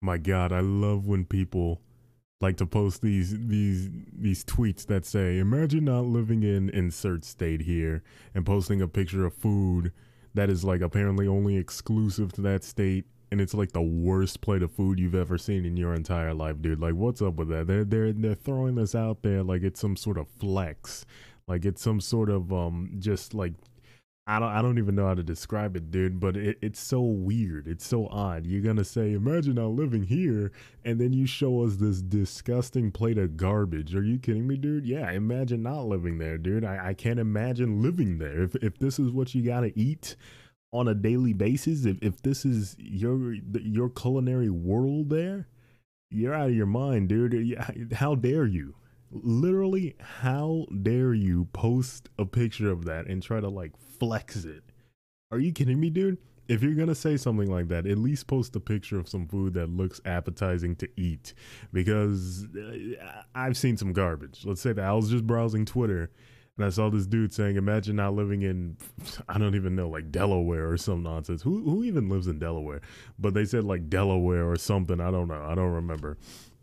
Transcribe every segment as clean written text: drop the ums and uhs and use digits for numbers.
My God, I love when people like to post these tweets that say, "Imagine not living in insert state here," and posting a picture of food that is like apparently only exclusive to that state, and it's like the worst plate of food you've ever seen in your entire life, dude. Like, what's up with that? They're throwing this out there like it's some sort of flex, like it's some sort of just like I don't even know how to describe it, dude, but it's so weird. It's so odd. You're gonna say, imagine not living here, and then you show us this disgusting plate of garbage. Are you kidding me, dude? Yeah, imagine not living there, dude. I can't imagine living there. If this is what you gotta eat on a daily basis, if this is your culinary world there, you're out of your mind, dude. How dare you? Literally, how dare you post a picture of that and try to like flex it? Are you kidding me, dude? If you're gonna say something like that, at least post a picture of some food that looks appetizing to eat. Because I've seen some garbage. Let's say that I was just browsing Twitter and I saw this dude saying, "Imagine not living in, I don't even know, like Delaware or some nonsense." Who even lives in Delaware? But they said like Delaware or something. I don't know. I don't remember.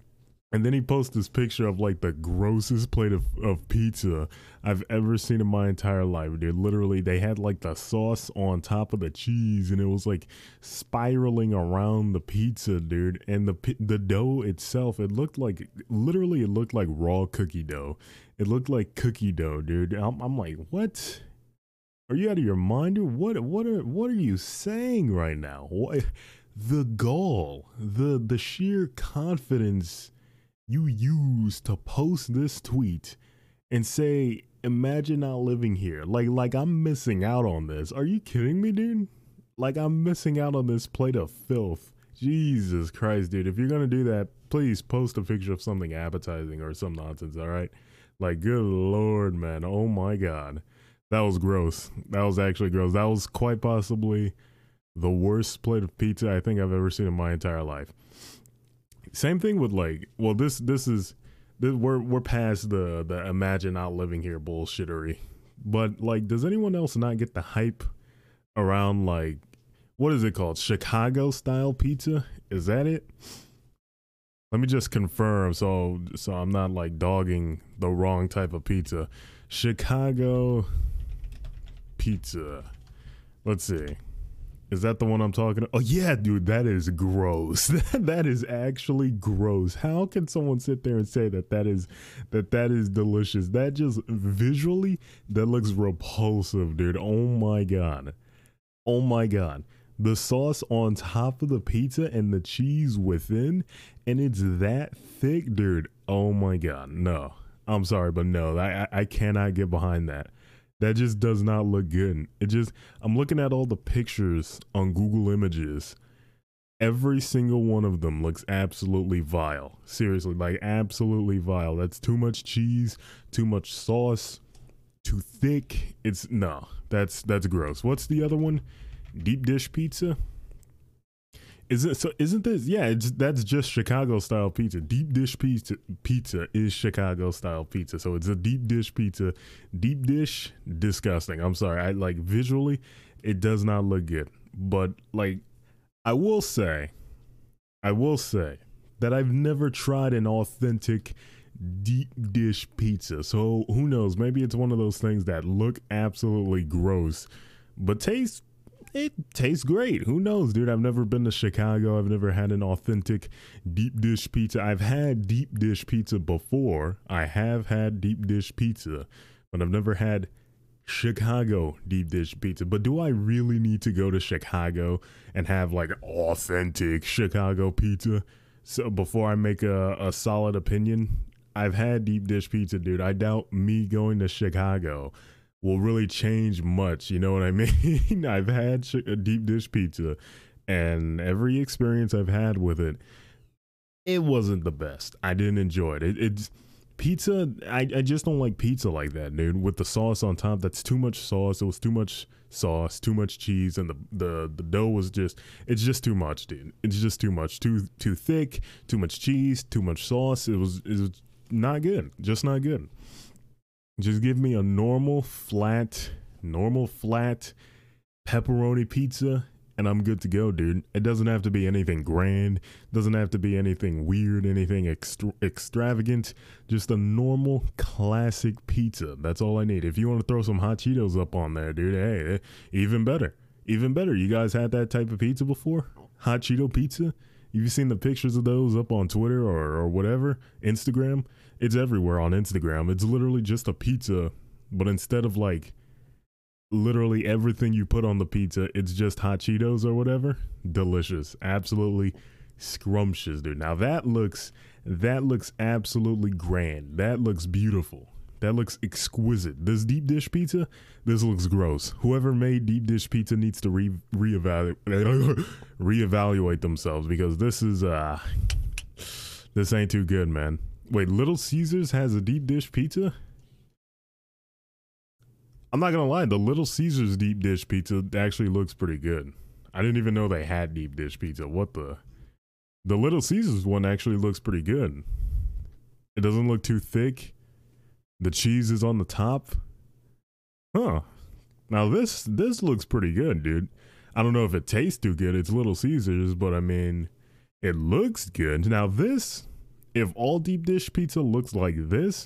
And then he posts this picture of like the grossest plate of pizza I've ever seen in my entire life, dude. Literally, they had like the sauce on top of the cheese and it was like spiraling around the pizza, dude. And the dough itself, it looked like, literally, it looked like raw cookie dough. It looked like cookie dough, dude. I'm like, what? Are you out of your mind, dude? What are you saying right now? What? The gall, the sheer confidence you use to post this tweet and say, imagine not living here. Like I'm missing out on this. Are you kidding me, dude? Like I'm missing out on this plate of filth. Jesus Christ, dude. If you're gonna do that, please post a picture of something appetizing or some nonsense, all right? Like, good Lord, man. Oh my God. That was gross. That was actually gross. That was quite possibly the worst plate of pizza I think I've ever seen in my entire life. Same thing with like, well, we're past the imagine not living here bullshittery, but like, does anyone else not get the hype around like, what is it called, Chicago style pizza? Is that it? Let me just confirm, so I'm not like dogging the wrong type of pizza. Chicago pizza. Let's see. Is that the one I'm talking about? Oh yeah, dude, that is gross. That is actually gross. How can someone sit there and say that is delicious? That just visually, that looks repulsive, dude. Oh my God. Oh my God. The sauce on top of the pizza and the cheese within, and it's that thick, dude. Oh my God. No. I'm sorry, but no, I cannot get behind that. That just does not look good. I'm looking at all the pictures on Google Images. Every single one of them looks absolutely vile. Seriously, like absolutely vile. That's too much cheese, too much sauce, too thick. No, that's gross. What's the other one? Deep dish pizza? Isn't this? Yeah, that's just Chicago style pizza. Deep dish pizza is Chicago style pizza. So it's a deep dish pizza. Deep dish, disgusting. I'm sorry. I like visually, it does not look good. But like, I will say that I've never tried an authentic deep dish pizza. So who knows? Maybe it's one of those things that look absolutely gross, but it tastes great. Who knows, dude? I've never been to Chicago. I've never had an authentic deep dish pizza. I've had deep dish pizza before. I have had deep dish pizza, but I've never had Chicago deep dish pizza. But do I really need to go to Chicago and have like authentic Chicago pizza? So before I make a solid opinion, I've had deep dish pizza, dude. I doubt me going to Chicago will really change much. You know what I mean? I've had a deep dish pizza, and every experience I've had with it, it wasn't the best. I didn't enjoy it. It's pizza. I just don't like pizza like that, dude. With the sauce on top, that's too much sauce. It was too much sauce, too much cheese, and the dough was it's just too much, dude. It's just too much. Too thick. Too much cheese. Too much sauce. It was not good. Just not good. Just give me a normal flat pepperoni pizza and I'm good to go, dude. It doesn't have to be anything grand, doesn't have to be anything weird, anything extravagant. Just a normal classic pizza. That's all I need. If you want to throw some hot Cheetos up on there, dude, hey, even better. Even better. You guys had that type of pizza before? Hot Cheeto pizza? You've seen the pictures of those up on Twitter or whatever, Instagram? It's everywhere on Instagram. It's literally just a pizza, but instead of like literally everything you put on the pizza, it's just hot Cheetos or whatever. Delicious. Absolutely scrumptious, dude. Now that looks absolutely grand. That looks beautiful. That looks exquisite. This deep dish pizza, this looks gross. Whoever made deep dish pizza needs to reevaluate themselves, because this is this ain't too good, man. Wait, Little Caesars has a deep dish pizza? I'm not gonna lie, the Little Caesars deep dish pizza actually looks pretty good. I didn't even know they had deep dish pizza. What the Little Caesars one actually looks pretty good. It doesn't look too thick. The cheese is on the top. Huh. Now this looks pretty good, dude. I don't know if it tastes too good. It's Little Caesars, but I mean, it looks good. Now this, if all deep dish pizza looks like this,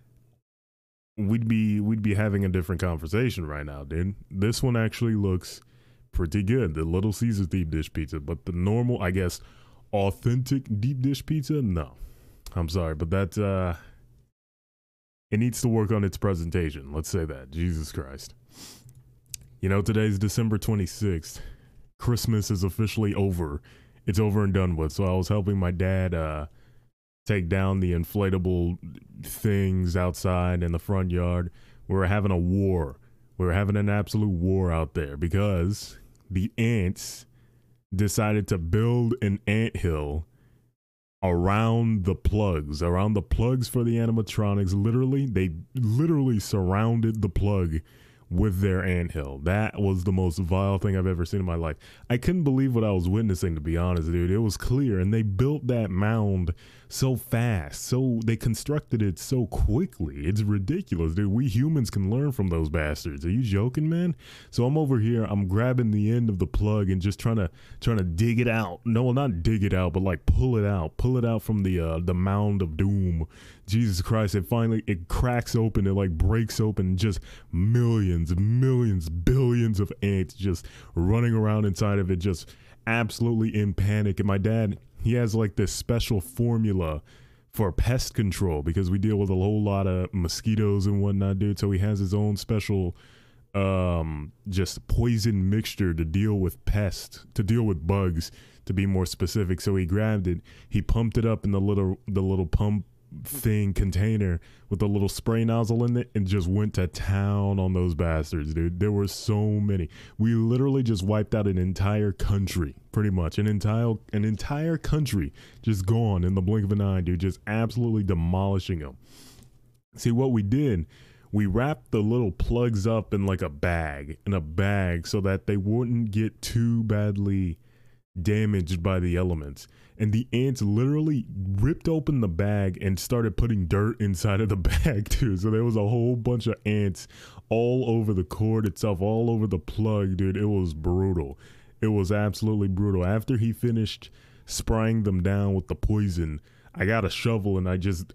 we'd be having a different conversation right now, dude. This one actually looks pretty good, the Little Caesars deep dish pizza, but the normal, I guess, authentic deep dish pizza, no. I'm sorry, but that it needs to work on its presentation. Let's say that. Jesus Christ. You know, today's December 26th. Christmas is officially over. It's over and done with. So I was helping my dad take down the inflatable things outside in the front yard. We were having a war. We were having an absolute war out there because the ants decided to build an anthill around the plugs for the animatronics. They literally surrounded the plug with their anthill. That was the most vile thing I've ever seen in my life. I couldn't believe what I was witnessing, to be honest, dude. It was clear, and they built that mound so fast. So they constructed it so quickly. It's ridiculous, dude. We humans can learn from those bastards. Are you joking, man? So I'm over here, I'm grabbing the end of the plug and just trying to dig it out. No, not dig it out, but like pull it out from the mound of doom. Jesus Christ, it cracks open, it like breaks open, just millions, billions of ants just running around inside of it, just absolutely in panic. And my dad, he has like this special formula for pest control, because we deal with a whole lot of mosquitoes and whatnot, dude. So he has his own special just poison mixture to deal with pests, to deal with bugs, to be more specific. So he grabbed it, he pumped it up in the little pump thing container with a little spray nozzle in it, and just went to town on those bastards, dude. There were so many. We literally just wiped out an entire country, pretty much an entire country just gone in the blink of an eye, dude. Just absolutely demolishing them. See, what we did, we wrapped the little plugs up in like a bag so that they wouldn't get too badly damaged by the elements. And the ants literally ripped open the bag and started putting dirt inside of the bag too. So there was a whole bunch of ants all over the cord itself, all over the plug, dude. It was brutal. It was absolutely brutal. After he finished spraying them down with the poison, I got a shovel and I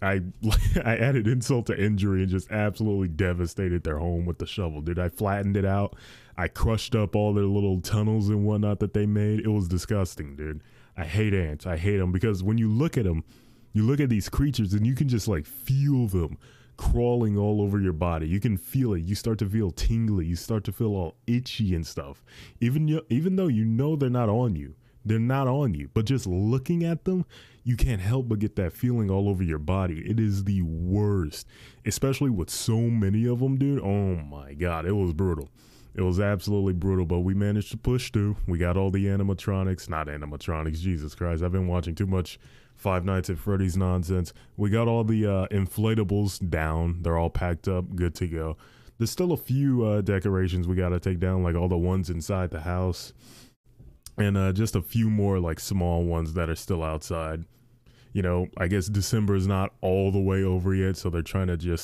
added insult to injury and just absolutely devastated their home with the shovel, dude. I flattened it out. I crushed up all their little tunnels and whatnot that they made. It was disgusting, dude. I hate ants. I hate them, because when you look at them, you look at these creatures and you can just like feel them crawling all over your body. You can feel it. You start to feel tingly. You start to feel all itchy and stuff. Even though you know they're not on you. They're not on you. But just looking at them, you can't help but get that feeling all over your body. It is the worst. Especially with so many of them, dude. Oh my God. It was brutal. It was absolutely brutal, but we managed to push through. We got all the animatronics, Jesus Christ. I've been watching too much Five Nights at Freddy's nonsense. We got all the inflatables down. They're all packed up, good to go. There's still a few decorations we got to take down, like all the ones inside the house. And just a few more like small ones that are still outside. You know, I guess December is not all the way over yet, so they're trying to just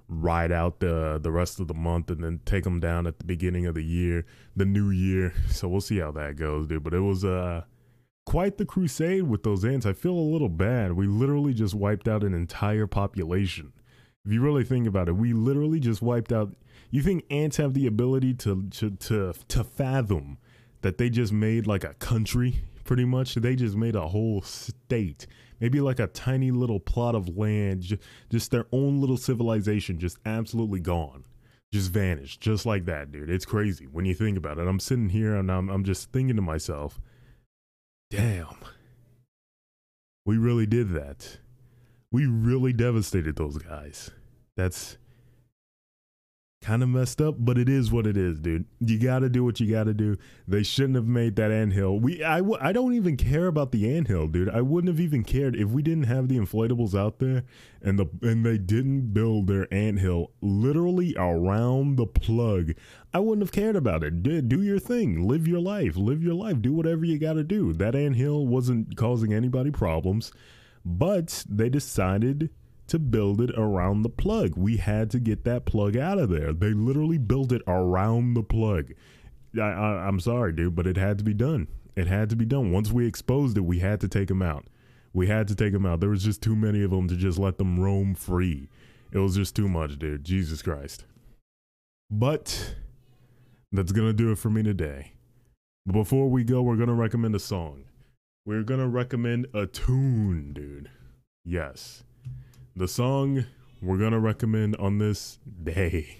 ride out the rest of the month and then take them down at the beginning of the year, the new year. So we'll see how that goes, dude. But it was quite the crusade with those ants. I feel a little bad. We literally just wiped out an entire population. If you really think about it, we literally just wiped out. You think ants have the ability to fathom that they just made like a country? Pretty much, they just made a whole state, maybe like a tiny little plot of land, just their own little civilization, just absolutely gone, just vanished, just like that, dude. It's crazy when you think about it. I'm sitting here and I'm just thinking to myself, damn, we really did that. We really devastated those guys. That's kind of messed up, but it is what it is, dude. You gotta do what you gotta do. They shouldn't have made that anthill. I don't even care about the anthill, dude. I wouldn't have even cared if we didn't have the inflatables out there and they didn't build their anthill literally around the plug. I wouldn't have cared about it. Do your thing. Live your life. Do whatever you gotta do. That anthill wasn't causing anybody problems, but they decided to build it around the plug. We had to get that plug out of there. They literally built it around the plug. I'm sorry, dude, but it had to be done. It had to be done. Once we exposed it, we had to take them out. There was just too many of them to just let them roam free. It was just too much, dude. Jesus Christ. But that's going to do it for me today. But before we go, we're going to recommend a song. We're going to recommend a tune, dude. Yes. The song we're going to recommend on this day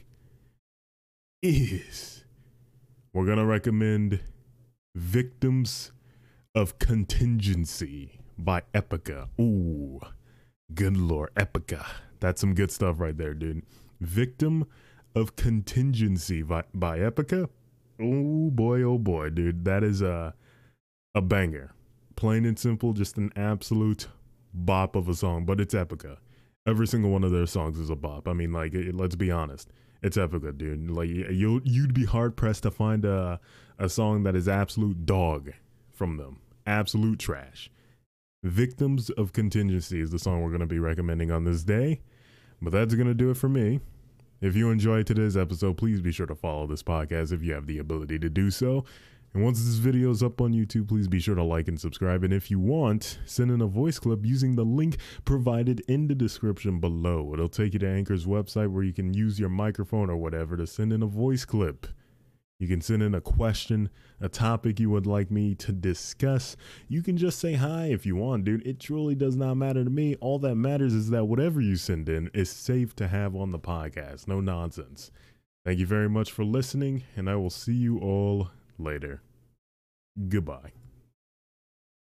is, we're going to recommend Victims of Contingency by Epica. Ooh, good lord, Epica. That's some good stuff right there, dude. Victim of Contingency by Epica. Oh boy, dude. That is a banger. Plain and simple, just an absolute bop of a song, but it's Epica. Every single one of their songs is a bop. I mean, like, let's be honest. It's Epica, dude. Like, you'd be hard-pressed to find a song that is absolute dog from them. Absolute trash. Victims of Contingency is the song we're going to be recommending on this day. But that's going to do it for me. If you enjoyed today's episode, please be sure to follow this podcast if you have the ability to do so. And once this video is up on YouTube, please be sure to like and subscribe. And if you want, send in a voice clip using the link provided in the description below. It'll take you to Anchor's website where you can use your microphone or whatever to send in a voice clip. You can send in a question, a topic you would like me to discuss. You can just say hi if you want, dude. It truly does not matter to me. All that matters is that whatever you send in is safe to have on the podcast. No nonsense. Thank you very much for listening, and I will see you all later. Goodbye.